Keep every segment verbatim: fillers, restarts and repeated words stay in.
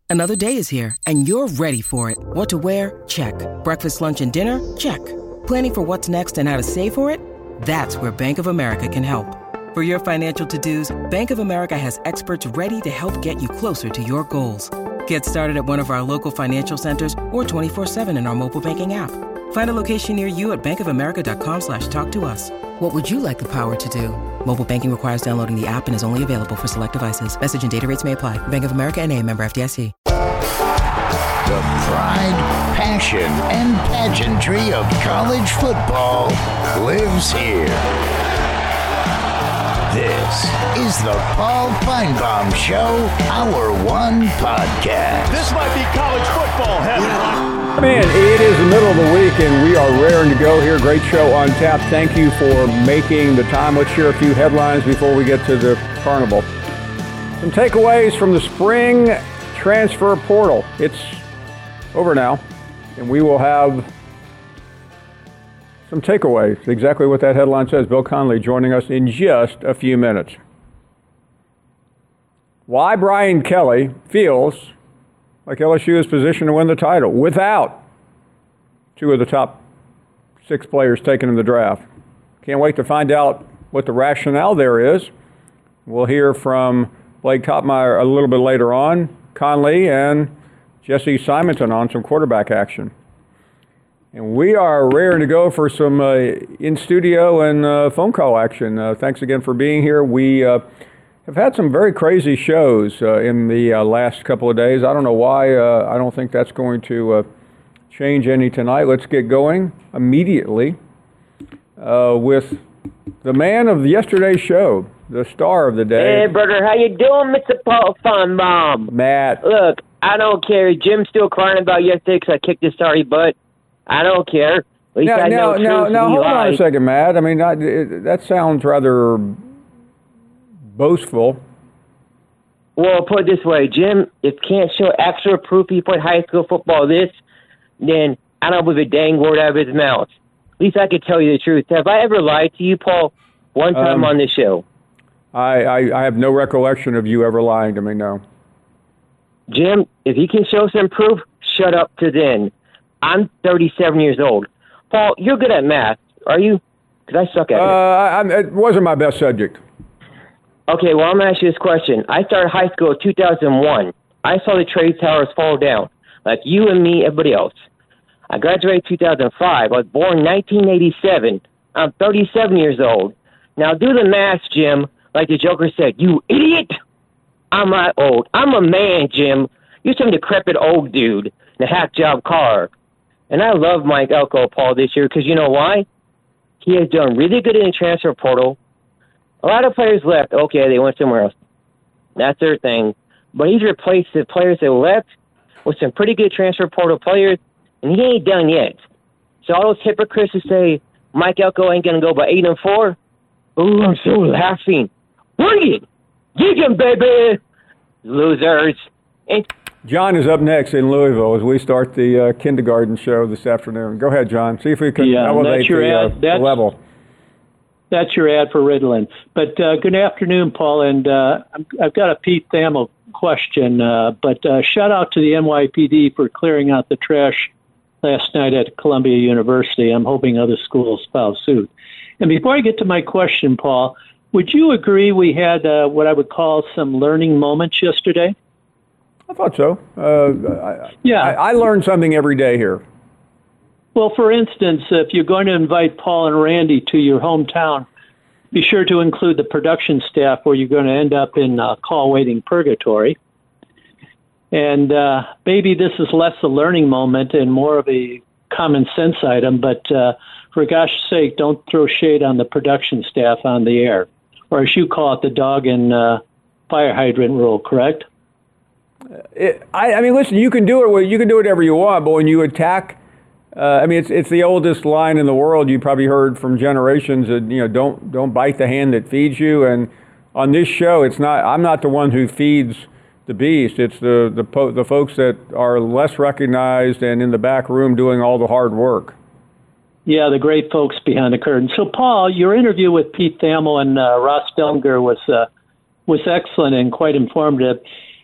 Another day is here, and you're ready for it. What to wear? Check. Breakfast, lunch, and dinner? Check. Planning for what's next and how to save for it? That's where Bank of America can help. For your financial to-dos, Bank of America has experts ready to help get you closer to your goals. Get started at one of our local financial centers or twenty-four seven in our mobile banking app. Find a location near you at bankofamerica.com slash talk to us. What would you like the power to do? Mobile banking requires downloading the app and is only available for select devices. Message and data rates may apply. Bank of America N A, member F D I C. The pride, passion, and pageantry of college football lives here. This is the Paul Finebaum Show, Hour One Podcast. This might be college football heaven. Man, it is the middle of the week, and we are raring to go here. Great show on tap. Thank you for making the time. Let's share a few headlines before we get to the carnival. Some takeaways from the spring transfer portal. It's over now, and we will have some takeaways. Exactly what that headline says. Bill Connelly joining us in just a few minutes. Why Brian Kelly feels like L S U is positioned to win the title without two of the top six players taken in the draft. Can't wait to find out what the rationale there is. We'll hear from Blake Topmeyer a little bit later on, Conley, and Jesse Simonton on some quarterback action. And we are raring to go for some uh, in-studio and uh, phone call action. Uh, thanks again for being here. We uh, have had some very crazy shows uh, in the uh, last couple of days. I don't know why. Uh, I don't think that's going to uh, change any tonight. Let's get going immediately uh, with the man of yesterday's show, the star of the day. Hey, brother, how you doing, Mister Paul Finebaum? Matt. Look, I don't care. Jim's still crying about yesterday because I kicked his sorry butt. I don't care. At least now, I know now, now, now hold on a second, Matt. I mean, I, it, that sounds rather boastful. Well, put it this way, Jim, if you can't show actual proof he played high school football this, then I don't believe a dang word out of his mouth. At least I could tell you the truth. Have I ever lied to you, Paul, one time um, on this show? I, I, I have no recollection of you ever lying to me, no. Jim, if you can show some proof, shut up to then. I'm thirty-seven years old. Paul, you're good at math, are you? Because I suck at uh, it. I, it wasn't my best subject. Okay, well, I'm going to ask you this question. I started high school in two thousand one. I saw the trade towers fall down, like you and me, everybody else. I graduated in two thousand five. I was born in nineteen eighty-seven. I'm thirty-seven years old. Now, do the math, Jim, like the Joker said. You idiot! I'm not old. I'm a man, Jim. You're some decrepit old dude in a hack job car. And I love Mike Elko, Paul, this year because you know why? He has done really good in the transfer portal. A lot of players left. Okay, they went somewhere else. That's their thing. But he's replaced the players that left with some pretty good transfer portal players, and he ain't done yet. So all those hypocrites who say Mike Elko ain't going to go by eight and four, ooh, I'm so laughing. Bring it! Get him, baby! Losers. And John is up next in Louisville as we start the uh, kindergarten show this afternoon. Go ahead, John. See if we can yeah, elevate the, uh, the level. That's your ad for Ritalin. But uh, good afternoon, Paul. And uh, I've got a Pete Thamel question. Uh, but uh, shout out to the N Y P D for clearing out the trash last night at Columbia University. I'm hoping other schools follow suit. And before I get to my question, Paul, would you agree we had uh, what I would call some learning moments yesterday? I thought so. Uh, I, yeah. I, I learn something every day here. Well, for instance, if you're going to invite Paul and Randy to your hometown, be sure to include the production staff or you're going to end up in uh, call waiting purgatory. And uh, maybe this is less a learning moment and more of a common sense item, but uh, for gosh sake, don't throw shade on the production staff on the air. Or as you call it, the dog and uh, fire hydrant rule, correct? It, I, I mean, listen, you can do it. You can do whatever you want, but when you attack, uh, I mean, it's it's the oldest line in the world. You probably heard from generations that you know, don't don't bite the hand that feeds you. And on this show, it's not. I'm not the one who feeds the beast. It's the the po- the folks that are less recognized and in the back room doing all the hard work. Yeah, the great folks behind the curtain. So, Paul, your interview with Pete Thamel and uh, Ross Dellinger was uh, was excellent and quite informative.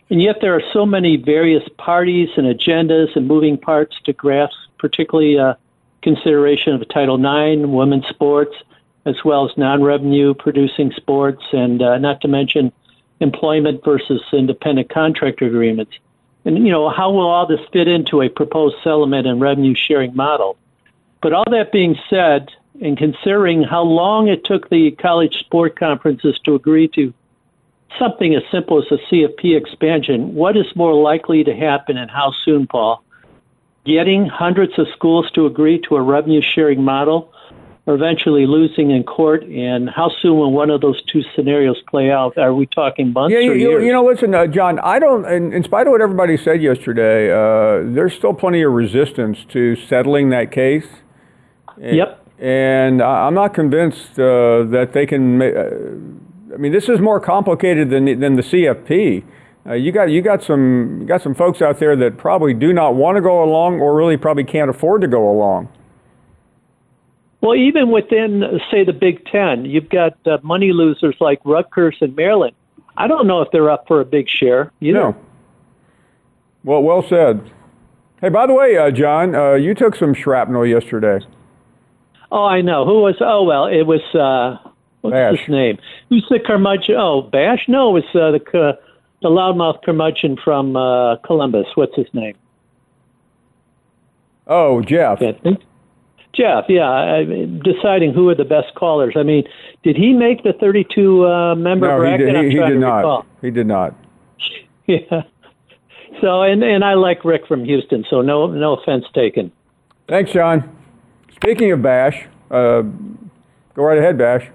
And yet there are so many various parties and agendas and moving parts to grasp, particularly uh, consideration of Title nine, women's sports, as well as non-revenue producing sports, and uh, not to mention employment versus independent contractor agreements. And, you know, how will all this fit into a proposed settlement and revenue sharing model? But all that being said, and considering how long it took the college sport conferences to agree to something as simple as a C F P expansion, what is more likely to happen and how soon, Paul? Getting hundreds of schools to agree to a revenue sharing model, or eventually losing in court? And how soon will one of those two scenarios play out? Are we talking months yeah, or you, years? You know, listen, uh, John, I don't, in, in spite of what everybody said yesterday, uh, there's still plenty of resistance to settling that case. Yep. And I'm not convinced uh, that they can. Uh, I mean, this is more complicated than than the C F P. Uh, you got you got some you got some folks out there that probably do not want to go along, or really probably can't afford to go along. Well, even within, say, the Big Ten, you've got uh, money losers like Rutgers and Maryland. I don't know if they're up for a big share either. No. Well, well said. Hey, by the way, uh, John, uh, you took some shrapnel yesterday. Oh, I know. Who was? Oh, well, it was. Uh, what's Bash. his name? Who's the curmudgeon? Oh, Bash? No, it was uh, the uh, the loudmouth curmudgeon from uh, Columbus. What's his name? Oh, Jeff. Can't think. Jeff, yeah, I, deciding who are the best callers. I mean, did he make the thirty-two uh, member No, bracket? he did, I'm he, he trying did to not. recall. He did not. Yeah. So, and and I like Rick from Houston. So no no offense taken. Thanks, John. Speaking of Bash, uh, go right ahead, Bash.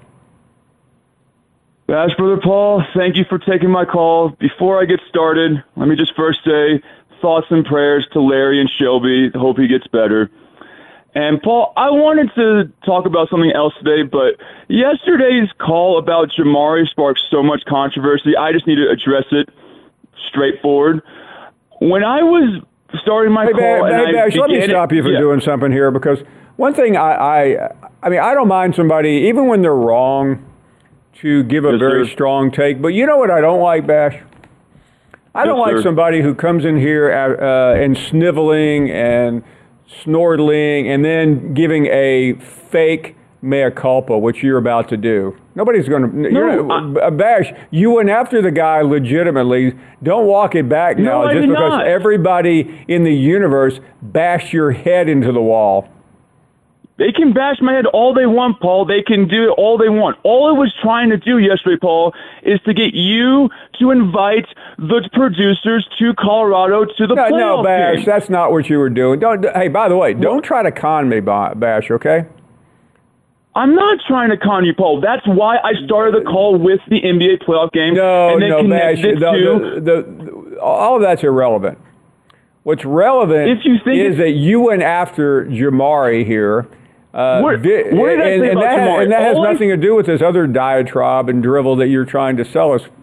Bash, Brother Paul, thank you for taking my call. Before I get started, let me just first say thoughts and prayers to Larry and Shelby. Hope he gets better. And Paul, I wanted to talk about something else today, but yesterday's call about Jamari sparked so much controversy. I just need to address it straightforward. When I was starting my Hey, call, Bash, and hey, I Bash let me began stop it, you from yeah. doing something here, because one thing I, I, I mean, I don't mind somebody, even when they're wrong, to give a Yes, very sir. strong take. But you know what I don't like, Bash? I don't Yes, like sir. somebody who comes in here uh, and sniveling and snortling and then giving a fake mea culpa, which you're about to do. Nobody's going to. No, uh, Bash, you went after the guy legitimately. Don't walk it back No, now I just did because not. everybody in the universe bashed your head into the wall. They can bash my head all they want, Paul. They can do it all they want. All I was trying to do yesterday, Paul, is to get you to invite the producers to Colorado to the No, playoff no, Bash, game. that's not what you were doing. Don't. Hey, by the way, don't try to con me, Ba- Bash. Okay? I'm not trying to con you, Paul. That's why I started the call with the N B A playoff game. No, and then no, Bash. connected The, to, the, the, the, all of that's irrelevant. What's relevant If you think is it- that you went after Jamari here. Uh, What- vi- what did I and, say and about that, Jamari? And that has All I- nothing to do with this other diatribe and drivel that you're trying to sell us.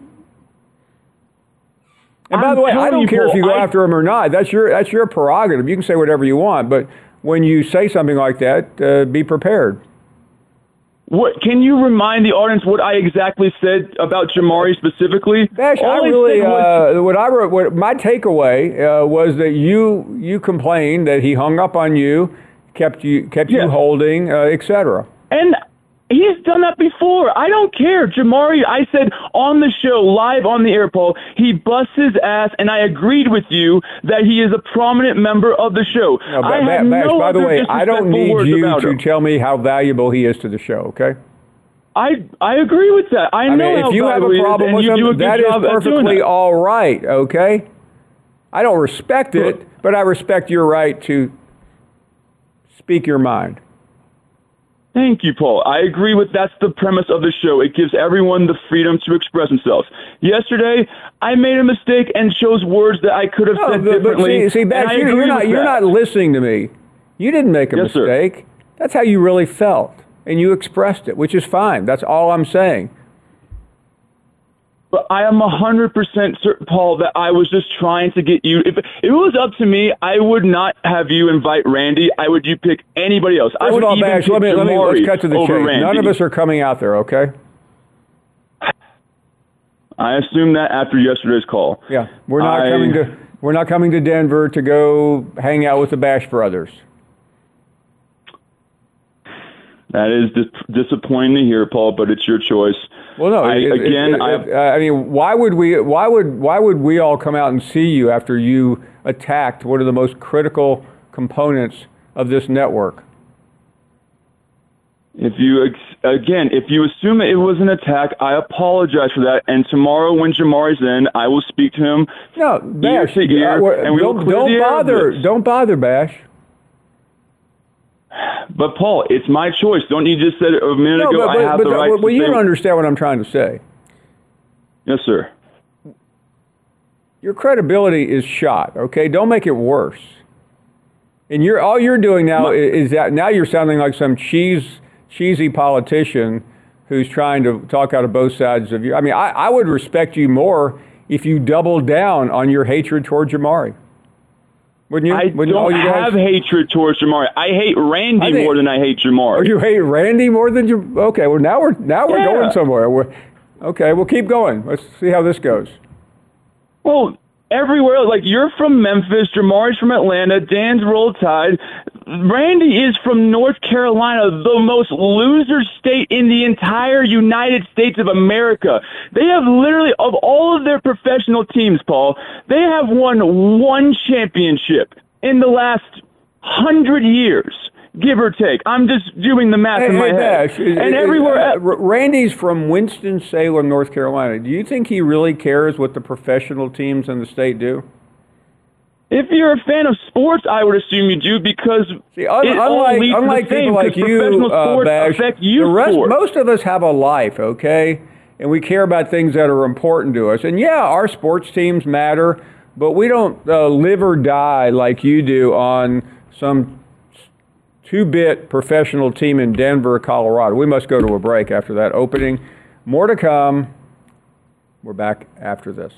And by I'm the way, I telling don't you, care if Paul, you go I- after him or not. That's your that's your prerogative. You can say whatever you want, but when you say something like that, uh, be prepared. what, can you remind the audience what I exactly said about Jamari specifically? Bash, All I I really, said was- uh, what I wrote, what my takeaway uh, was that you you complained that he hung up on you, kept you kept Yeah. you holding, uh, et cetera. And he's done that before. I don't care. Jamari, I said on the show, live on the air, Paul, he busts his ass, and I agreed with you that he is a prominent member of the show. No, Ba- I Ba- have Bash, no by the other way, I don't disrespectful need words you about to him. tell me how valuable he is to the show. Okay. I I agree with that. I, I know mean, how if you have valuable a he is, problem and with you do a him, good that is job at doing perfectly that. all right. Okay. I don't respect it, but I respect your right to speak your mind. Thank you, Paul. I agree with that's the premise of the show. It gives everyone the freedom to express themselves. Yesterday, I made a mistake and chose words that I could have No, said but, but differently. see, see and Bash, I you, agree you're not with you're that. not listening to me. You didn't make a Yes, sir. mistake. That's how you really felt, and you expressed it, which is fine. That's all I'm saying. But I am one hundred percent certain, Paul, that I was just trying to get you. If, if it was up to me, I would not have you invite Randy. I would you pick anybody else. I First would of all, even Bash, pick let me, let me Jamari let's cut to the over chase. Randy. None of us are coming out there, okay? I assume that after yesterday's call. Yeah, we're not I, coming to we're not coming to Denver to go hang out with the Bash Brothers. That is dis- disappointing to hear, Paul, but it's your choice. Well, no. I, it, again, it, I, it, I mean, why would we? Why would why would we all come out and see you after you attacked one of the most critical components of this network? If you again, if you assume it was an attack, I apologize for that. And tomorrow, when Jamari's in, I will speak to him. No, Bash. Ear to ear, uh, and we don't will clear don't the air of bother. this. Don't bother, Bash. But Paul, it's my choice. Don't you just said a minute No, ago but, I have but, the but, right well, to well, you say? don't understand what I'm trying to say. Yes, sir. Your credibility is shot. Okay, don't make it worse. And you're all you're doing now My, is that now you're sounding like some cheese cheesy politician who's trying to talk out of both sides of you. I mean, I, I would respect you more if you doubled down on your hatred toward Jamari. Wouldn't you? I Wouldn't all don't you guys? have hatred towards Jamari. I hate Randy I think, more than I hate Jamari. Or you hate Randy more than you? Okay, well now we're now we're Yeah. going somewhere. We're, okay, we'll keep going. Let's see how this goes. Well, everywhere, like you're from Memphis, Jamari's from Atlanta, Dan's Roll Tide. Randy is from North Carolina, the most loser state in the entire United States of America. They have literally, of all of their professional teams, Paul, they have won one championship in the last hundred years, give or take. I'm just doing the math Hey, in my hey, head. Bash, and uh, everywhere. uh, Randy's from Winston-Salem, North Carolina. Do you think he really cares what the professional teams in the state do? If you're a fan of sports, I would assume you do, because See, un- it all unlike leads to unlike the same, people like because you, professional uh, sports Bash, affect the youth rest, sports. most of us have a life, okay, and we care about things that are important to us. And yeah, our sports teams matter, but we don't uh, live or die like you do on some two-bit professional team in Denver, Colorado. We must go to a break after that opening. More to come. We're back after this.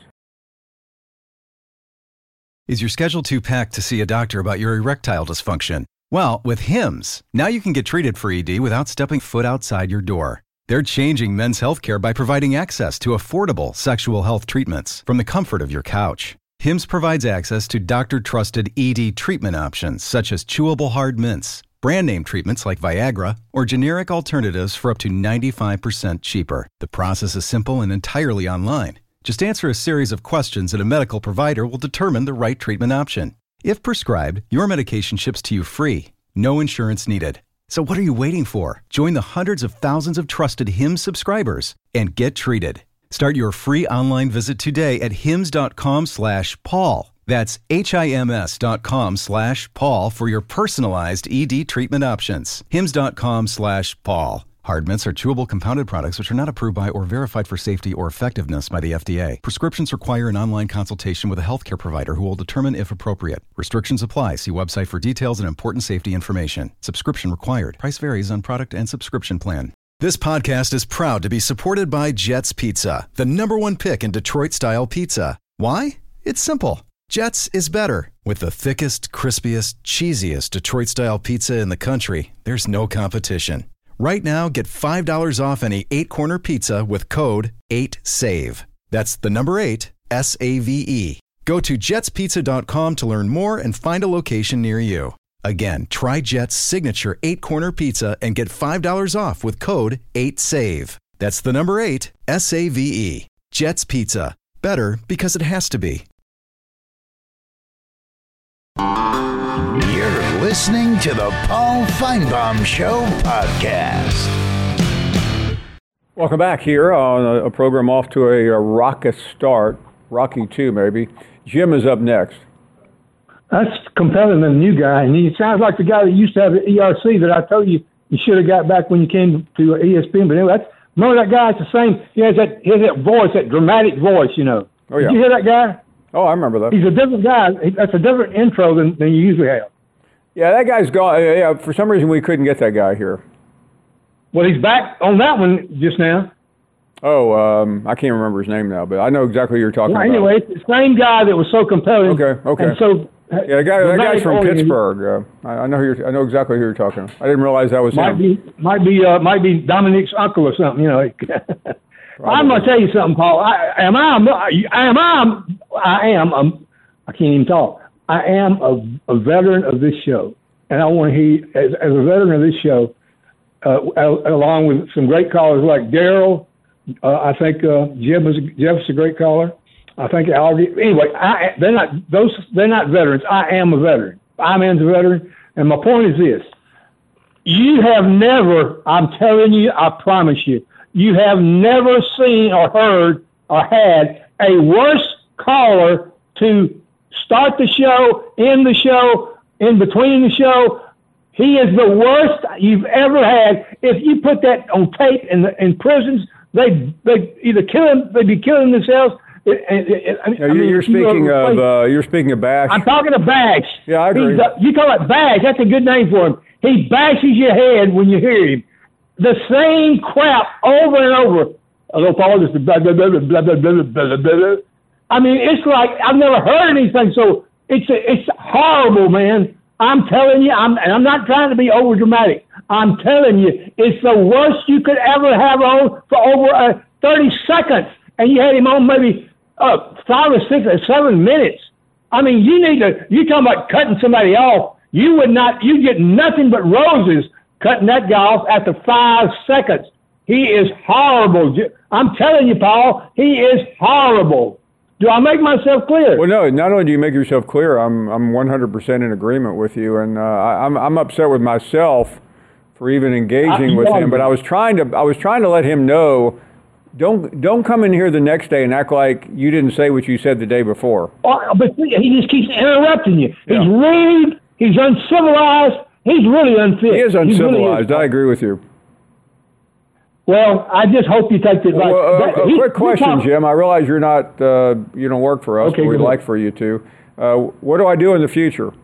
Is your schedule too packed to see a doctor about your erectile dysfunction? Well, with Hims, now you can get treated for E D without stepping foot outside your door. They're changing men's healthcare by providing access to affordable sexual health treatments from the comfort of your couch. Hims provides access to doctor-trusted E D treatment options such as chewable hard mints, brand name treatments like Viagra, or generic alternatives for up to ninety-five percent cheaper. The process is simple and entirely online. Just answer a series of questions and a medical provider will determine the right treatment option. If prescribed, your medication ships to you free. No insurance needed. So what are you waiting for? Join the hundreds of thousands of trusted Hims subscribers and get treated. Start your free online visit today at hims.com slash Paul. That's H-I-M-S dot com slash Paul for your personalized E D treatment options. Hims.com slash Paul. Hard mints are chewable compounded products which are not approved by or verified for safety or effectiveness by the F D A. Prescriptions require an online consultation with a healthcare provider who will determine if appropriate. Restrictions apply. See website for details and important safety information. Subscription required. Price varies on product and subscription plan. This podcast is proud to be supported by Jets Pizza, the number one pick in Detroit-style pizza. Why? It's simple. Jets is better. With the thickest, crispiest, cheesiest Detroit-style pizza in the country, there's no competition. Right now, get five dollars off any eight-corner pizza with code eight save. That's the number eight, S A V E. Go to jets pizza dot com to learn more and find a location near you. Again, try Jet's signature eight-corner pizza and get five dollars off with code eight save. That's the number eight, S A V E. Jet's Pizza. Better because it has to be. You're listening to the Paul Feinbaum Show podcast. Welcome back here on a, a program off to a, a raucous start, Rocky two maybe. Jim is up next. That's compelling, the new guy, and he sounds like the guy that used to have the E R C that I told you you should have got back when you came to E S P N. But anyway, that's, remember that guy? It's the same. He has that, he has that voice, that dramatic voice, you know. Oh yeah. Did you hear that guy? Oh, I remember that. He's a different guy. That's a different intro than, than you usually have. Yeah, that guy's gone. Yeah, for some reason we couldn't get that guy here. Well, he's back on that one just now. Oh, um, I can't remember his name now, but I know exactly who you're talking Well, about. anyway, it's the same guy that was so compelling. Okay, okay. And so, yeah, the guy, that guy's from oriented. Pittsburgh. Uh, I, I know who you're, I know exactly who you're talking about. I didn't realize that was Might him. be, might be, uh, might be Dominique's uncle or something, you know. Probably. I'm going to tell you something, Paul. I, am I? Am I? I am. Um, I can't even talk. I am a, a veteran of this show, and I want to hear, as, as a veteran of this show, uh, along with some great callers like Daryl. Uh, I think uh, Jim was Jeff's a great caller. I think Algie. Anyway, I, they're not those. They're not veterans. I am a veteran. I'm a veteran, and my point is this: you have never. I'm telling you. I promise you. You have never seen or heard or had a worse caller to start the show, end the show, in between the show. He is the worst you've ever had. If you put that on tape in the, in prisons, they they either kill him, they'd be killing themselves. It, it, it, I mean, now, you're, you're speaking you of uh, you're speaking of Bash. I'm talking of Bash. Yeah, I agree. A, you call it Bash. That's a good name for him. He bashes your head when you hear him. The same crap over and over. Hello, Paul. This is blah, blah, blah, blah, blah, blah, blah, blah, blah. I mean, it's like I've never heard anything so. It's a, it's horrible, man. I'm telling you, I'm and I'm not trying to be over dramatic. I'm telling you, it's the worst you could ever have on for over uh, thirty seconds, and you had him on maybe uh, five or six or seven minutes. I mean, you need to. You talking about cutting somebody off? You would not. You get nothing but roses cutting that guy off after five seconds. He is horrible. I'm telling you, Paul, he is horrible. Do I make myself clear? Well, no. Not only do you make yourself clear, I'm I'm one hundred percent in agreement with you, and uh, I, I'm I'm upset with myself for even engaging I, with him. But I was trying to I was trying to let him know, don't don't come in here the next day and act like you didn't say what you said the day before. Oh, but he just keeps interrupting you. Yeah. He's rude. He's uncivilized. He's really unfit. He is uncivilized. Really is. I agree with you. Well, I just hope you take this. Well, uh, that, a he, quick question, talk, Jim. I realize you're not, uh, you don't work for us, okay, but we'd like for you to. Uh, what do I do in the future?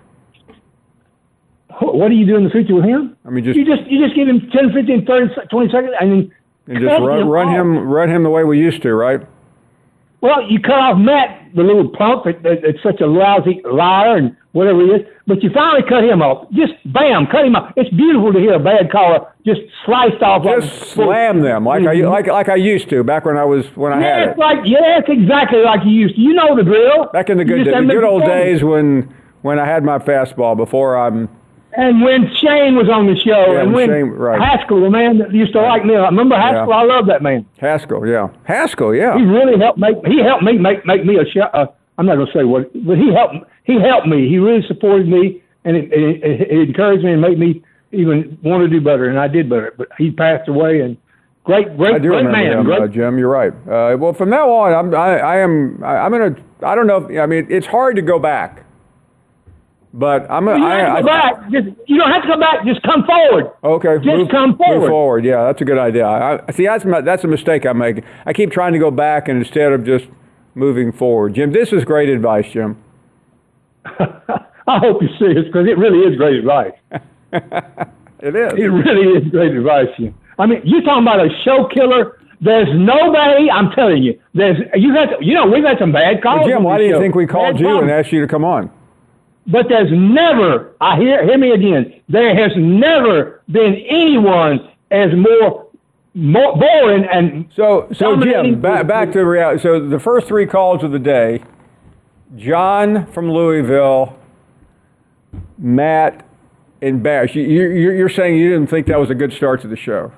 What do you do in the future with him? I mean, just you just you just give him ten, fifteen, thirty, twenty seconds, and then and just run, him run off. him, run him the way we used to, right? Well, you cut off Matt, the little punk that, that, that's such a lousy liar and whatever he is, but you finally cut him off. Just bam, cut him off. It's beautiful to hear a bad caller just sliced off. Just like, slam them like I like like I used to back when I was when I yeah, had it's it. like yeah, it's exactly like you used to. You know the drill. Back in the good You just the haven't good been old performing. days when when I had my fastball before I'm. And when Shane was on the show, Yeah, and when Shane, right. Haskell, the man that used to like me, I remember Haskell. Yeah. I love that man. Haskell, yeah, Haskell, yeah. He really helped make. He helped me make make me a shot. Uh, I'm not gonna say what, but he helped. He helped me. He really supported me, and it, it, it, it encouraged me and made me even want to do better. And I did better. But he passed away, and great, great, I do great remember man. him, Great. uh, Jim. You're right. Uh, well, from now on, I'm I, I am I, I'm gonna. I don't know. If, I mean, it's hard to go back. But I'm. You don't have to go I, back. Just, you don't have to come back. Just come forward. Okay. Just move, come forward. Move forward. Yeah, that's a good idea. I, I see. That's my, that's a mistake I'm making. I keep trying to go back, and instead of just moving forward, Jim, this is great advice, Jim. I hope you're serious because it really is great advice. It is. It really is great advice, Jim. I mean, you're talking about a show killer. There's nobody. I'm telling you. There's you got. You know, we've had some bad calls. Well, Jim, on why this do you show. think we called Bad you calls. and asked you to come on? But there's never, I hear, hear me again, there has never been anyone as more, more boring and So, so dominating Jim, back, back to reality. So the first three calls of the day, John from Louisville, Matt, and Bash. You, you, you're saying you didn't think that was a good start to the show?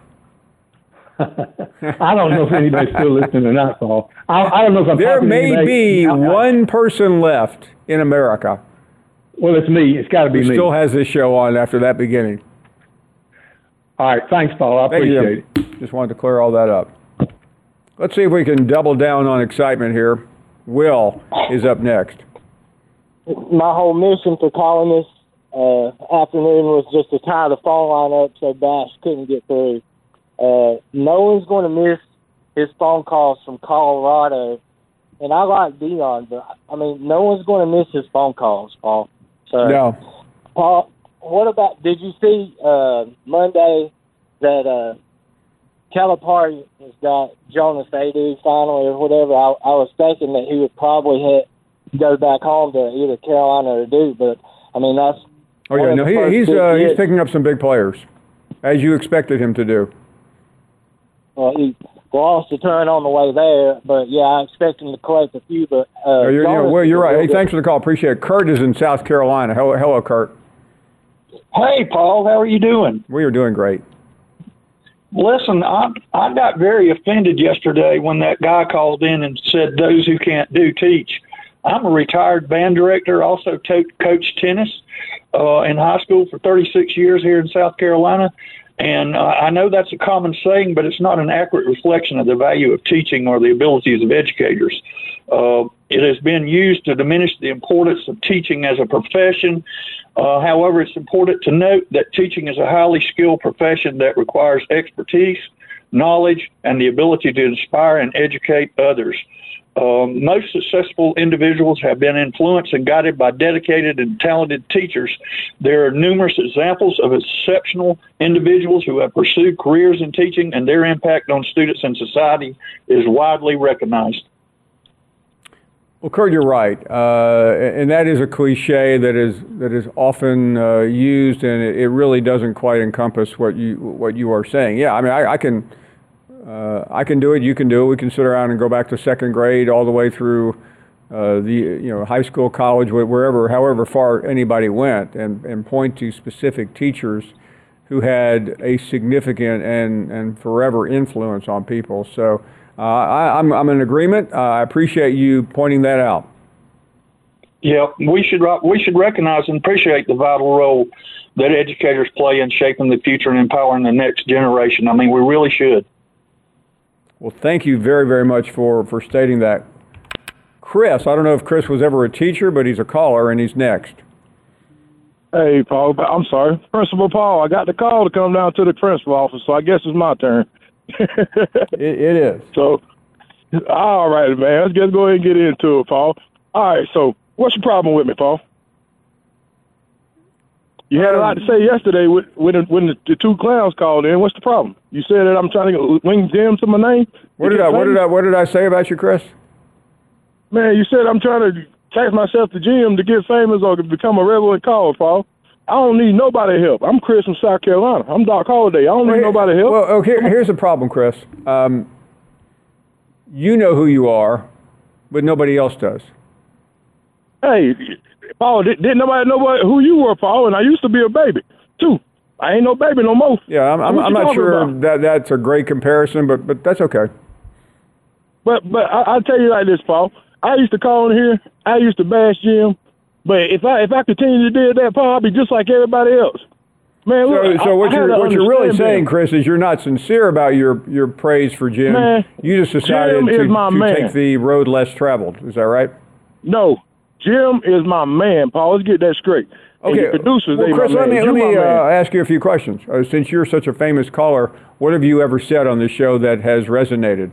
I don't know if anybody's still listening or not, Paul. I, I don't know if I'm There talking to may anybody. be I- I- one person left in America Well, it's me. It's got to be who me. still has this show on after that beginning. All right. Thanks, Paul. I Thank you, appreciate Jim. it. Just wanted to clear all that up. Let's see if we can double down on excitement here. Will is up next. My whole mission for calling this uh, afternoon was just to tie the phone line up so Bash couldn't get through. Uh, no one's going to miss his phone calls from Colorado. And I like Dion, but, I mean, no one's going to miss his phone calls, Paul. So, No. Paul, what about, did you see uh, Monday that uh, Calipari has got Jonas Adu finally or whatever? I, I was thinking that he would probably have, go back home to either Carolina or Duke, but, I mean, that's Oh, yeah. No, he, he's, uh, he's picking up some big players, as you expected him to do. Well, he, lost a ton on the way there. But, yeah, I expect him to collect a few. But uh, no, you're, you're, well, you're right. Hey, thanks for the call. Appreciate it. Kurt is in South Carolina. Hello, hello, Kurt. Hey, Paul. How are you doing? We are doing great. Listen, I I got very offended yesterday when that guy called in and said those who can't do teach. I'm a retired band director, also to- coached tennis uh, in high school for thirty-six years here in South Carolina. And uh, I know that's a common saying, but it's not an accurate reflection of the value of teaching or the abilities of educators. Uh, it has been used to diminish the importance of teaching as a profession. Uh, however, it's important to note that teaching is a highly skilled profession that requires expertise, knowledge, and the ability to inspire and educate others. Um, most successful individuals have been influenced and guided by dedicated and talented teachers. There are numerous examples of exceptional individuals who have pursued careers in teaching, and their impact on students and society is widely recognized. Well, Kurt, you're right, uh, and that is a cliche that is that is often uh, used, and it, it really doesn't quite encompass what you what you are saying. Yeah, I mean, I, I can uh, I can do it. You can do it. We can sit around and go back to second grade all the way through uh, the you know high school, college, wherever, however far anybody went, and and point to specific teachers who had a significant and and forever influence on people. So. Uh, I, I'm, I'm in agreement. Uh, I appreciate you pointing that out. Yeah, we should we should recognize and appreciate the vital role that educators play in shaping the future and empowering the next generation. I mean, we really should. Well, thank you very, very much for, for stating that. Chris, I don't know if Chris was ever a teacher, but he's a caller, and he's next. Hey, Paul. I'm sorry. Principal Paul, I got the call to come down to the principal office, so I guess it's my turn. it, it is. So, all right, man. Let's just go ahead and get into it, Paul. All right, so what's your problem with me, Paul? You had a lot to say yesterday when, when, when the, the two clowns called in. What's the problem? You said that I'm trying to link Jim to my name? What did I, what did I, what did I say about you, Chris? Man, you said I'm trying to attach myself to Jim to get famous or to become a relevant caller, Paul. I don't need nobody help. I'm Chris from South Carolina. I'm Doc Holliday. I don't need nobody help. Well, okay, here's the problem, Chris. Um, you know who you are, but nobody else does. Hey, Paul, did, didn't nobody know what, who you were, Paul? And I used to be a baby, too. I ain't no baby no more. Yeah, I'm, I'm, I'm not sure about? that that's a great comparison, but but that's okay. But but I, I'll tell you like this, Paul. I used to call in here. I used to bash Jim. But if I if I continue to do that, Paul, I'll be just like everybody else. Man, so, look, so I, what I you're what you're really saying, him. Chris, is you're not sincere about your, your praise for Jim. Man, you just decided Jim to, is my to man. take the road less traveled. Is that right? No, Jim is my man, Paul. Let's get that straight. Okay, and the producers, well, they Chris, my let man. me let you me uh, man. ask you a few questions. Uh, since you're such a famous caller, what have you ever said on this show that has resonated?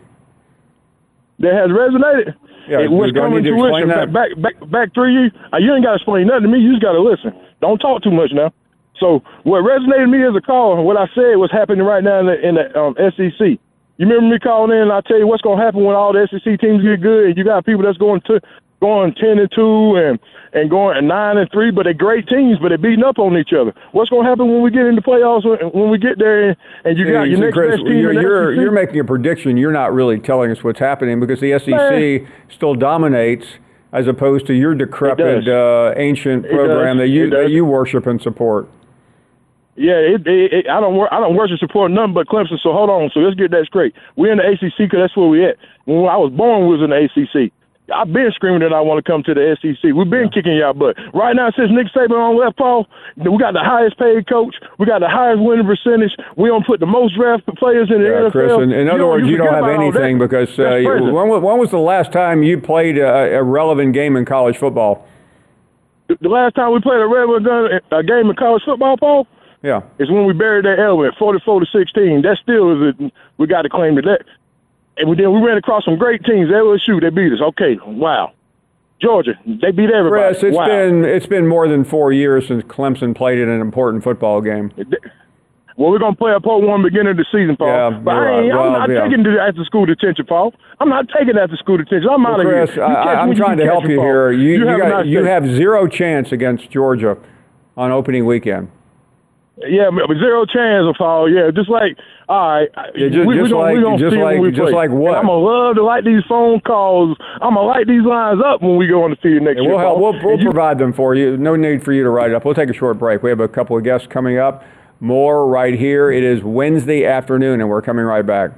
That has resonated. Yeah, it was do I need to explain that? Back, back, back three years. Uh, you ain't got to explain nothing to me. You just got to listen. Don't talk too much now. So what resonated me as a caller, what I said was happening right now in the, in the um, S E C. You remember me calling in and I tell you what's going to happen when all the S E C teams get good and you got people that's going to going ten and two and and going nine and three, but they're great teams, but they're beating up on each other. What's going to happen when we get into playoffs? When, when we get there and, and you See, got your see, next Chris, best team? You're in the you're, S E C? you're making a prediction. You're not really telling us what's happening because the S E C Man. still dominates as opposed to your decrepit uh, ancient It program does. that you It does. that you worship and support. Yeah, it, it, it, I don't wor- I don't worship support nothing but Clemson. So hold on. So let's get that straight. We're in the A C C because that's where we at. When I was born, we was in the A C C. I've been screaming that I want to come to the S E C. We've been yeah. kicking y'all butt. Right now, since Nick Saban on left, Paul, we got the highest paid coach. We got the highest winning percentage. We don't put the most draft players in the yeah, N F L. Chris, in, in other you words, you don't have anything because uh, you, when, when was the last time you played a, a relevant game in college football? The last time we played a relevant gun, a game in college football, Paul? Yeah. Is when we buried that element, forty-four to sixteen. That still is a, we got to claim to that. And we, then we ran across some great teams. L S U, they beat us. Okay, wow. Georgia, they beat everybody. Chris, it's wow. been it's been more than four years since Clemson played in an important football game. Well, we're gonna play a part one beginning of the season, Paul. Yeah, but I ain't, right. well, I'm not yeah. taking the after school detention, Paul. I'm not taking after school detention. I'm well, out of Chris, here. I, I'm trying to help you Paul. here. You you, you, have, got, nice you day. have zero chance against Georgia on opening weekend. Yeah, zero chance of fall. Yeah, just like, all right, yeah, just, we, just we gonna, like, we gonna just see like, when we just play. like what? And I'm gonna love to light these phone calls. I'm gonna light these lines up when we go on the field next yeah, year. We'll, help, we'll, we'll you, provide them for you. No need for you to write it up. We'll take a short break. We have a couple of guests coming up. More right here. It is Wednesday afternoon, and we're coming right back.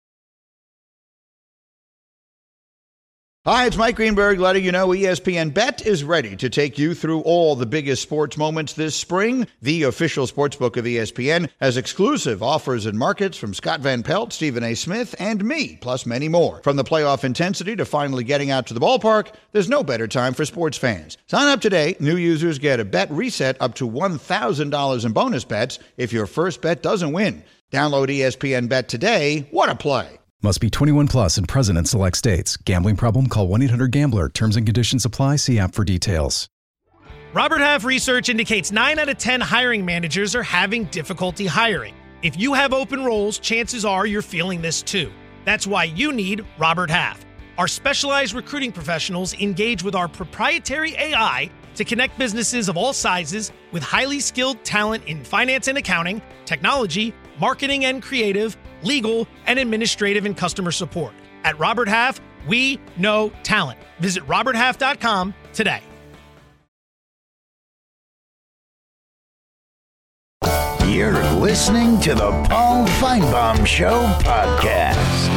Hi, it's Mike Greenberg letting you know E S P N Bet is ready to take you through all the biggest sports moments this spring. The official sportsbook of E S P N has exclusive offers and markets from Scott Van Pelt, Stephen A. Smith, and me, plus many more. From the playoff intensity to finally getting out to the ballpark, there's no better time for sports fans. Sign up today. New users get a bet reset up to one thousand dollars in bonus bets if your first bet doesn't win. Download E S P N Bet today. What a play. Must be twenty-one plus and present in select states. Gambling problem? Call one eight hundred gambler. Terms and conditions apply. See app for details. Robert Half research indicates nine out of ten hiring managers are having difficulty hiring. If you have open roles, chances are you're feeling this too. That's why you need Robert Half. Our specialized recruiting professionals engage with our proprietary A I to connect businesses of all sizes with highly skilled talent in finance and accounting, technology, marketing and creative, legal, and administrative and customer support. At Robert Half, we know talent. Visit robert half dot com today. You're listening to the Paul Feinbaum Show podcast.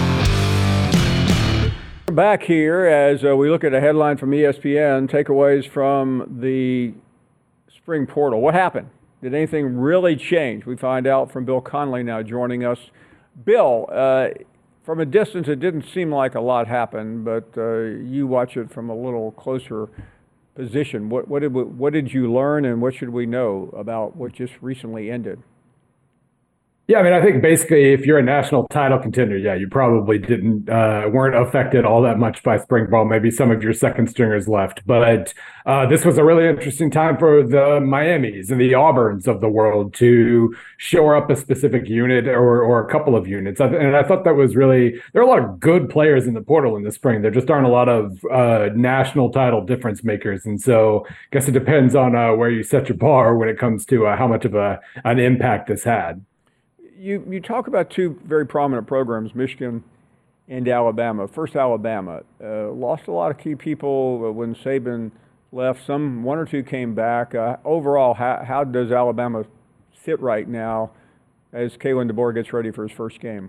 We're back here as uh, we look at a headline from E S P N, takeaways from the spring portal. What happened? Did anything really change? We find out from Bill Connelly now joining us. Bill, uh, from a distance, it didn't seem like a lot happened, but uh, you watch it from a little closer position. What, what, did, what did you learn, and what should we know about what just recently ended? Yeah, I mean, I think basically if you're a national title contender, yeah, you probably didn't uh, weren't affected all that much by spring ball. Maybe some of your second stringers left, but uh, this was a really interesting time for the Miamis and the Auburns of the world to shore up a specific unit or or a couple of units. And I thought that was really, there are a lot of good players in the portal in the spring. There just aren't a lot of uh, national title difference makers, and so I guess it depends on uh, where you set your bar when it comes to uh, how much of a an impact this had. You you talk about two very prominent programs, Michigan and Alabama. First, Alabama uh, lost a lot of key people when Saban left. Some one or two came back. Uh, overall, how how does Alabama sit right now as Kalen DeBoer gets ready for his first game?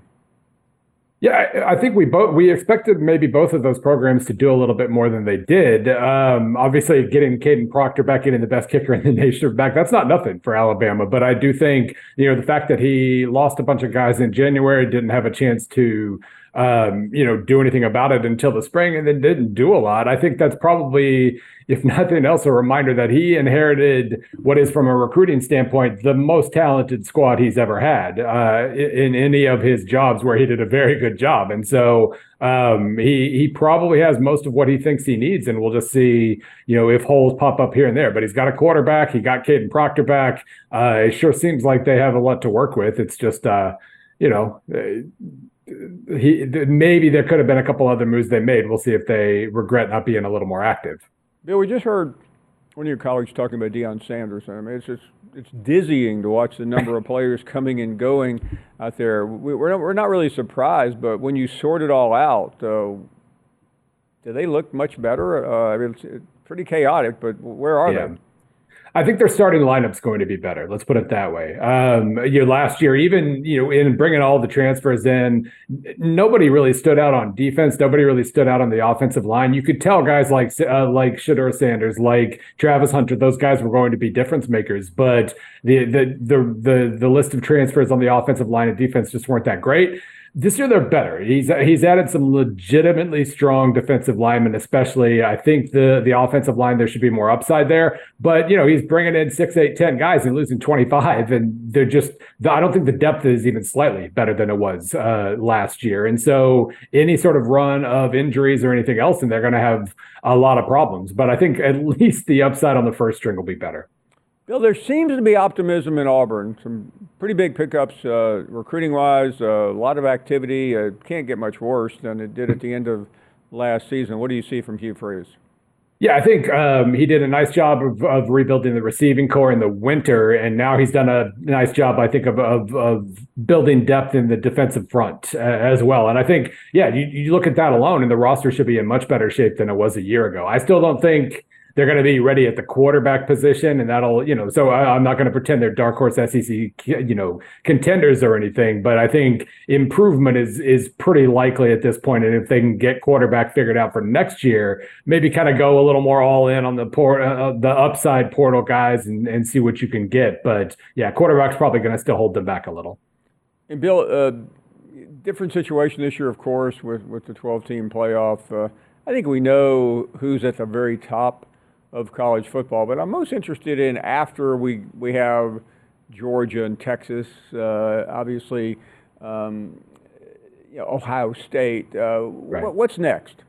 Yeah, I think we both we expected maybe both of those programs to do a little bit more than they did. Um, obviously, getting Caden Proctor back, getting the best kicker in the nation back, that's not nothing for Alabama. But I do think, you know, the fact that he lost a bunch of guys in January, didn't have a chance to, um, you know, do anything about it until the spring, and then didn't do a lot. I think that's probably, if nothing else, a reminder that he inherited what is, from a recruiting standpoint, the most talented squad he's ever had uh, in, in any of his jobs where he did a very good job. And so um, he he probably has most of what he thinks he needs, and we'll just see, you know, if holes pop up here and there. But he's got a quarterback. He got Caden Proctor back. Uh, it sure seems like they have a lot to work with. It's just, uh, you know, he maybe there could have been a couple other moves they made. We'll see if they regret not being a little more active. Bill, we just heard one of your colleagues talking about Deion Sanders. I mean, it's just it's dizzying to watch the number of players coming and going out there. We, we're not, we're not really surprised, but when you sort it all out, uh, do they look much better? Uh, I mean, it's, it's pretty chaotic, but where are yeah. they? I think their starting lineup's going to be better. Let's put it that way. Um, you know, last year, even, you know, in bringing all the transfers in, nobody really stood out on defense. Nobody really stood out on the offensive line. You could tell guys like uh, like Shedeur Sanders, like Travis Hunter, those guys were going to be difference makers. But the the the the, the list of transfers on the offensive line and defense just weren't that great. This year they're better. He's he's added some legitimately strong defensive linemen, especially. I think the the offensive line, there should be more upside there. But, you know, he's bringing in six, eight, ten guys and losing twenty-five, and they're just. I don't think the depth is even slightly better than it was uh, last year. And so any sort of run of injuries or anything else, and they're going to have a lot of problems. But I think at least the upside on the first string will be better. Bill, there seems to be optimism in Auburn. Some pretty big pickups uh, recruiting-wise, uh, a lot of activity. It uh, can't get much worse than it did at the end of last season. What do you see from Hugh Freeze? Yeah, I think um, he did a nice job of, of rebuilding the receiving core in the winter, and now he's done a nice job, I think, of of, of building depth in the defensive front uh, as well. And I think, yeah, you, you look at that alone, and the roster should be in much better shape than it was a year ago. I still don't think they're going to be ready at the quarterback position, and that'll, you know, so I, I'm not going to pretend they're dark horse S E C, you know, contenders or anything, but I think improvement is is pretty likely at this point. And if they can get quarterback figured out for next year, maybe kind of go a little more all in on the port, uh, the upside portal guys and, and see what you can get. But yeah, quarterback's probably going to still hold them back a little. And Bill, uh, different situation this year, of course, with, with the twelve-team playoff. Uh, I think we know who's at the very top of college football, but I'm most interested in after we we have Georgia and Texas, uh, obviously, um, you know, Ohio State. Uh, right. wh- what's next?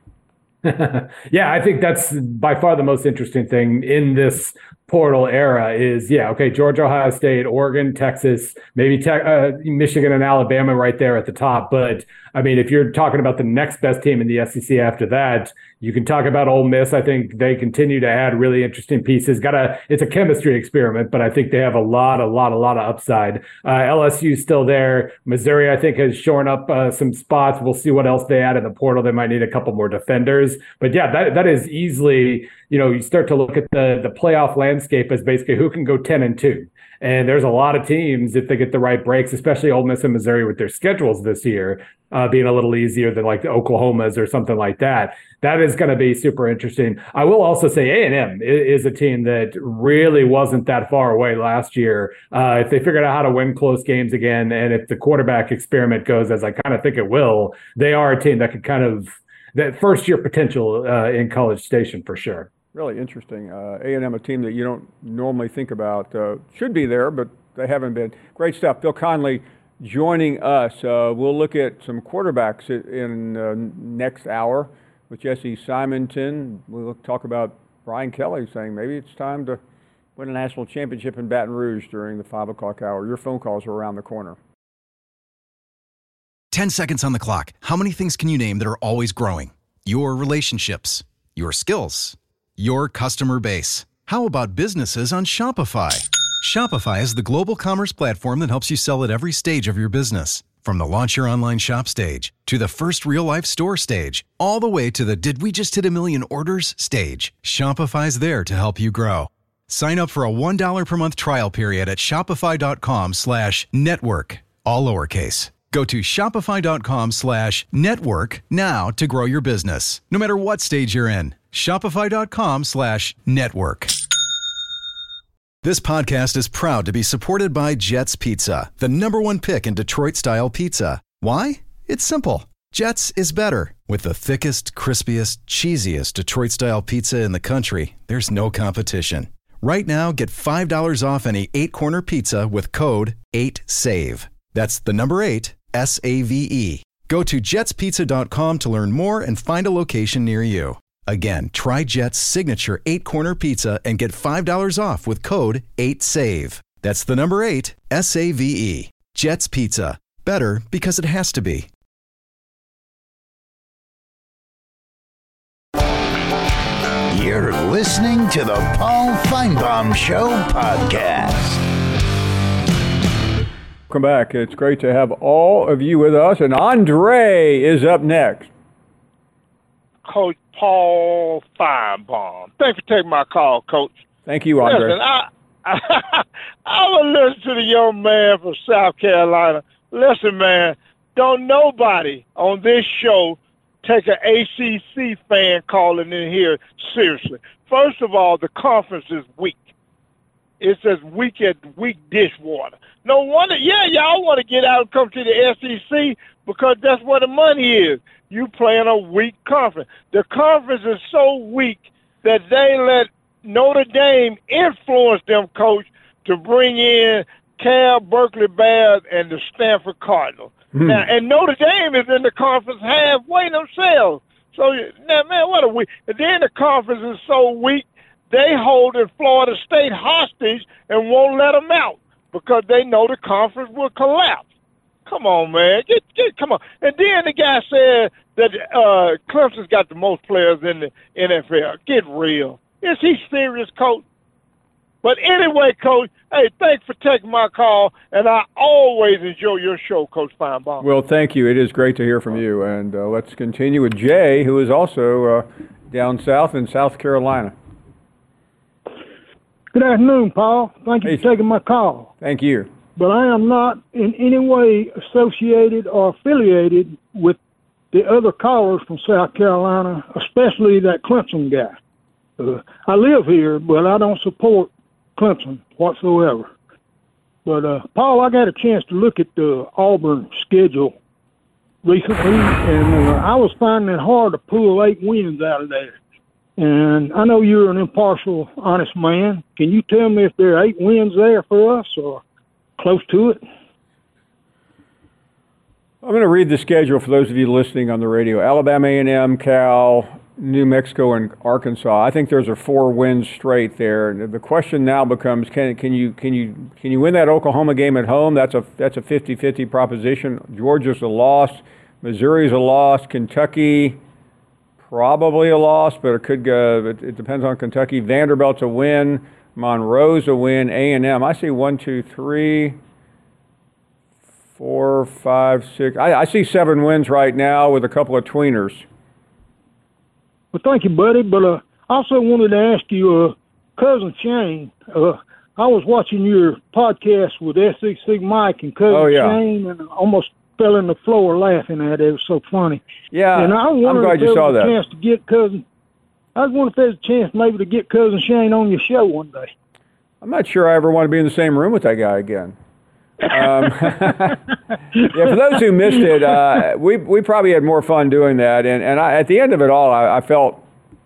Yeah, I think that's by far the most interesting thing in this portal era is, yeah, okay, Georgia, Ohio State, Oregon, Texas, maybe te- uh, Michigan and Alabama right there at the top. But, I mean, if you're talking about the next best team in the S E C after that, you can talk about Ole Miss. I think they continue to add really interesting pieces. Got a, it's a chemistry experiment, but I think they have a lot, a lot, a lot of upside. Uh, L S U's still there. Missouri, I think, has shored up uh, some spots. We'll see what else they add in the portal. They might need a couple more defenders. But yeah, that that is easily, you know, you start to look at the the playoff landscape as basically who can go ten and two. And there's a lot of teams, if they get the right breaks, especially Ole Miss and Missouri with their schedules this year, uh, being a little easier than like the Oklahomas or something like that. That is going to be super interesting. I will also say A and M is a team that really wasn't that far away last year. Uh, if they figured out how to win close games again, and if the quarterback experiment goes as I kind of think it will, they are a team that could kind of that first year potential uh, in College Station for sure. Really interesting. Uh, A and M, a team that you don't normally think about, uh, should be there, but they haven't been. Great stuff. Bill Connelly joining us. Uh, we'll look at some quarterbacks in uh, next hour with Jesse Simonton. We'll talk about Brian Kelly saying maybe it's time to win a national championship in Baton Rouge during the five o'clock hour. Your phone calls are around the corner. ten seconds on the clock. How many things can you name that are always growing? Your relationships, your skills, your customer base. How about businesses on Shopify? Shopify is the global commerce platform that helps you sell at every stage of your business. From the launch your online shop stage to the first real life store stage, all the way to the did we just hit a million orders stage. Shopify's there to help you grow. Sign up for a one dollar per month trial period at shopify.com slash network, all lowercase. Go to shopify.com slash network now to grow your business, no matter what stage you're in. Shopify.com slash network. This podcast is proud to be supported by Jets Pizza, the number one pick in Detroit-style pizza. Why? It's simple. Jets is better. With the thickest, crispiest, cheesiest Detroit-style pizza in the country, there's no competition. Right now, get five dollars off any eight-corner pizza with code eight save. That's the number eight, S A V E. Go to jets pizza dot com to learn more and find a location near you. Again, try Jet's signature eight-corner pizza and get five dollars off with code eight save. That's the number eight, S A V E. Jet's Pizza. Better because it has to be. You're listening to the Paul Feinbaum Show podcast. Welcome back. It's great to have all of you with us, and Andre is up next. Coach Paul Feinbaum. Thanks for taking my call, Coach. Thank you, Andre. Listen, I, I, I will listen to the young man from South Carolina. Listen, man, don't nobody on this show take an A C C fan calling in here seriously. First of all, the conference is weak. It's as weak as weak dishwater. No wonder, yeah, y'all want to get out and come to the S E C because that's where the money is. You playing a weak conference. The conference is so weak that they let Notre Dame influence them, Coach, to bring in Cal, Berkeley Bears, and the Stanford Cardinals. Mm. Now, and Notre Dame is in the conference halfway themselves. So, now, man, what a week. And then the conference is so weak, they holding Florida State hostage and won't let them out because they know the conference will collapse. Come on, man. Get, get, come on. And then the guy said that uh, Clemson's got the most players in the N F L. Get real. Is he serious, Coach? But anyway, Coach, hey, thanks for taking my call, and I always enjoy your show, Coach Feinbaum. Well, thank you. It is great to hear from you. And uh, let's continue with Jay, who is also uh, down south in South Carolina. Good afternoon, Paul. Thank you Hey. for taking my call. Thank you. But I am not in any way associated or affiliated with the other callers from South Carolina, especially that Clemson guy. Uh, I live here, but I don't support Clemson whatsoever. But, uh, Paul, I got a chance to look at the Auburn schedule recently, and uh, I was finding it hard to pull eight wins out of there. And I know you're an impartial, honest man. Can you tell me if there are eight wins there for us or close to it? I'm going to read the schedule for those of you listening on the radio. Alabama A and M, Cal, New Mexico, and Arkansas. I think there's a four wins straight there. The question now becomes, can can you can you can you win that Oklahoma game at home? That's a that's a fifty-fifty proposition. Georgia's a loss. Missouri's a loss. Kentucky, probably a loss, but it could go. It, it depends on Kentucky. Vanderbilt's a win. Monroe's a win. A and M. I see one, two, three, four, five, six. I, I see seven wins right now with a couple of tweeners. Well, thank you, buddy. But uh, I also wanted to ask you, uh, Cousin Shane, uh, I was watching your podcast with S E C Mike and Cousin Oh, yeah. Shane, and I almost fell on the floor laughing at it. It was so funny. Yeah, and I I'm wondered glad if you there saw was a that. chance to get Cousin. I was wondering if there's a chance maybe to get Cousin Shane on your show one day. I'm not sure I ever want to be in the same room with that guy again. Um, yeah, for those who missed it, uh, we we probably had more fun doing that, and and I, at the end of it all, I, I felt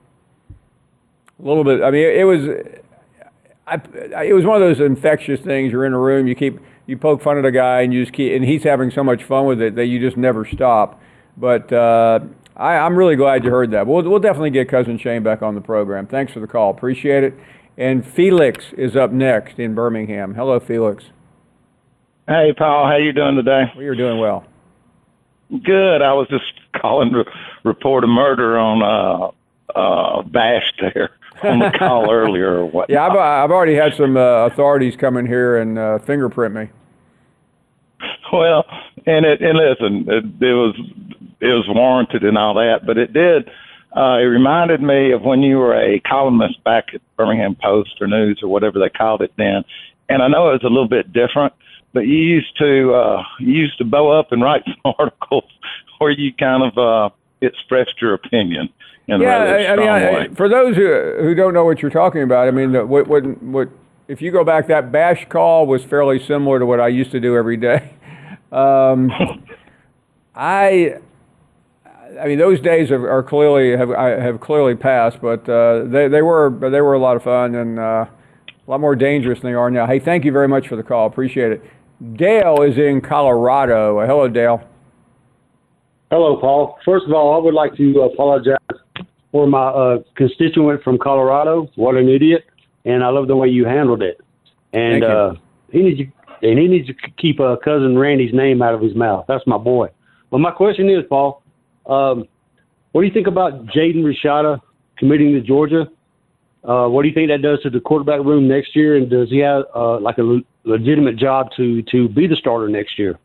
a little bit. I mean, it, it was, I, it was one of those infectious things. You're in a room, you keep you poke fun at a guy, and you just keep, and he's having so much fun with it that you just never stop. But uh, I, I'm really glad you heard that. We'll we'll definitely get Cousin Shane back on the program. Thanks for the call, appreciate it. And Felix is up next in Birmingham. Hello, Felix. Hey, Paul, how you doing today? We are doing well. Good. I was just calling to report a murder on uh, uh, Bash there on the call earlier or what. Yeah, I've, I've already had some uh, authorities come in here and uh, fingerprint me. Well, and it and listen, it, it was it was warranted and all that, but it did. Uh, it reminded me of when you were a columnist back at Birmingham Post or News or whatever they called it then. And I know it was a little bit different. But you used to uh, you used to bow up and write some articles where you kind of uh, expressed your opinion in yeah, a rather I, I strong mean, I, way. for those who who don't know what you're talking about, I mean, the, what what what if you go back, that Bash call was fairly similar to what I used to do every day. Um, I. I mean, those days have, are clearly have have clearly passed, but uh, they they were they were a lot of fun and uh, a lot more dangerous than they are now. Hey, thank you very much for the call. Appreciate it. Dale is in Colorado. Uh, hello, Dale. Hello, Paul. First of all, I would like to apologize for my uh, constituent from Colorado. What an idiot! And I love the way you handled it. And Thank you. uh, he needs to, and he needs to keep uh, cousin Randy's name out of his mouth. That's my boy. But my question is, Paul, um, what do you think about Jaden Rashada committing to Georgia? Uh, what do you think that does to the quarterback room next year? And does he have uh, like a le- legitimate job to to be the starter next year?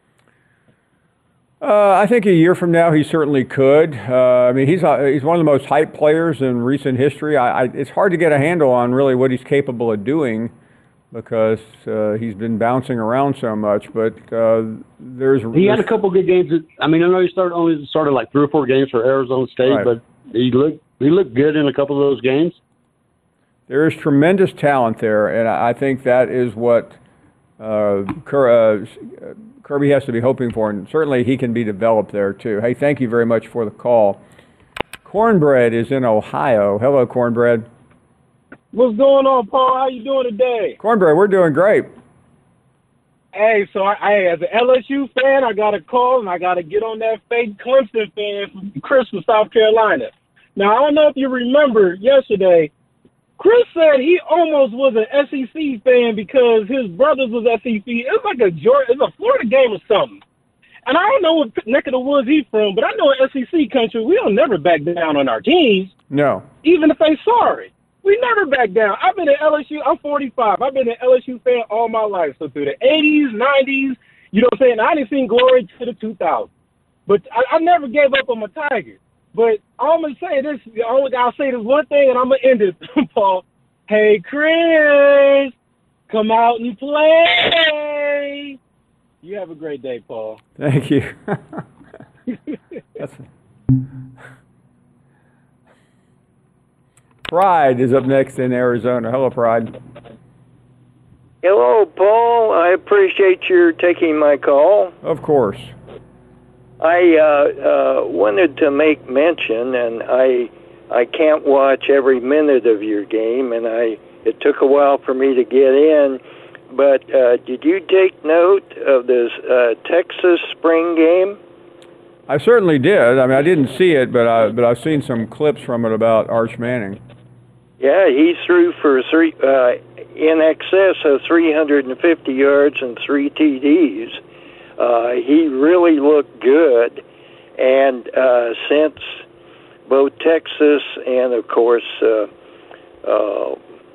Uh, I think a year from now he certainly could. Uh, I mean, he's uh, he's one of the most hyped players in recent history. I, I, it's hard to get a handle on really what he's capable of doing because uh, he's been bouncing around so much. But uh, there's He had there's, a couple good games. That, I mean, I know he started only started like three or four games for Arizona State, Right. but he looked he looked good in a couple of those games. There is tremendous talent there, and I think that is what uh, Cur- uh, Kirby has to be hoping for, and certainly he can be developed there too. Hey, thank you very much for the call. Cornbread is in Ohio. Hello, Cornbread. What's going on, Paul? How you doing today? Cornbread, we're doing great. Hey, so I, I as an L S U fan, I got a call, and I got to get on that fake Clemson fan from Chris from South Carolina. Now, I don't know if you remember yesterday, Chris said he almost was an S E C fan because his brothers was S E C. It's like a Georgia, it's a Florida game or something. And I don't know what neck of the woods he's from, but I know in S E C country, we don't never back down on our teams, No. even if they sorry. We never back down. I've been at L S U. I'm forty-five. I've been an L S U fan all my life. So through the eighties, nineties, you know what I'm saying? I didn't see glory to the two thousands. But I, I never gave up on my Tigers. But I'm going to say this. Only I'll say this one thing, and I'm going to end it, Paul. Hey, Chris, come out and play. You have a great day, Paul. Thank you. That's... Pride is up next in Arizona. Hello, Pride. Hello, Paul. I appreciate your taking my call. Of course. I uh, uh, wanted to make mention, and I I can't watch every minute of your game, and I it took a while for me to get in. But uh, did you take note of this uh, Texas spring game? I certainly did. I mean, I didn't see it, but I but I've seen some clips from it about Arch Manning. Yeah, he threw for three uh, in excess of three hundred fifty yards and three T Ds. Uh, he really looked good, and uh, since both Texas and, of course, uh, uh,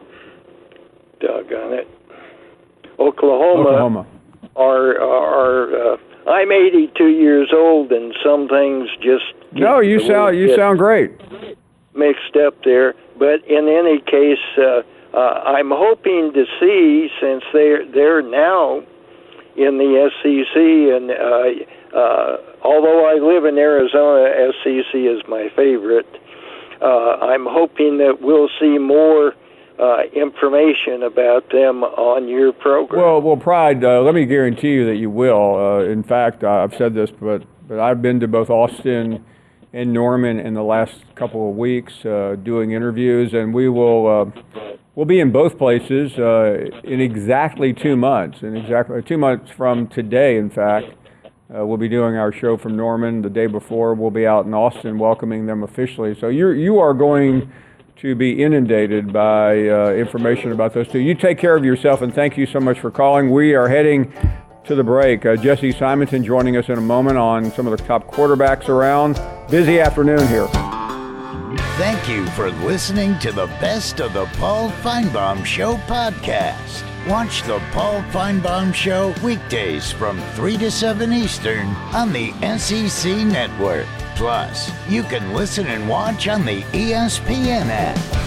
doggone it, Oklahoma, Oklahoma. are are. Uh, I'm eighty-two years old, and some things just no. You sound you sound great. Mixed up there, but in any case, uh, uh, I'm hoping to see, since they're they're now in the S E C, and uh, uh, although I live in Arizona, S E C is my favorite. Uh, I'm hoping that we'll see more uh, information about them on your program. Well, well, Pride. Uh, let me guarantee you that you will. Uh, in fact, I've said this, but but I've been to both Austin and Norman in the last couple of weeks uh, doing interviews, and we will uh, we'll be in both places uh, in exactly two months. In exactly two months from today, in fact, uh, we'll be doing our show from Norman. The day before, we'll be out in Austin welcoming them officially. So you you are going to be inundated by uh, information about those two. You take care of yourself, and thank you so much for calling. We are heading to the break. Uh, Jesse Simonton joining us in a moment on some of the top quarterbacks around. Busy afternoon here. Thank you for listening to the Best of the Paul Feinbaum Show podcast. Watch the Paul Feinbaum Show weekdays from three to seven Eastern on the S E C Network. Plus, you can listen and watch on the E S P N app.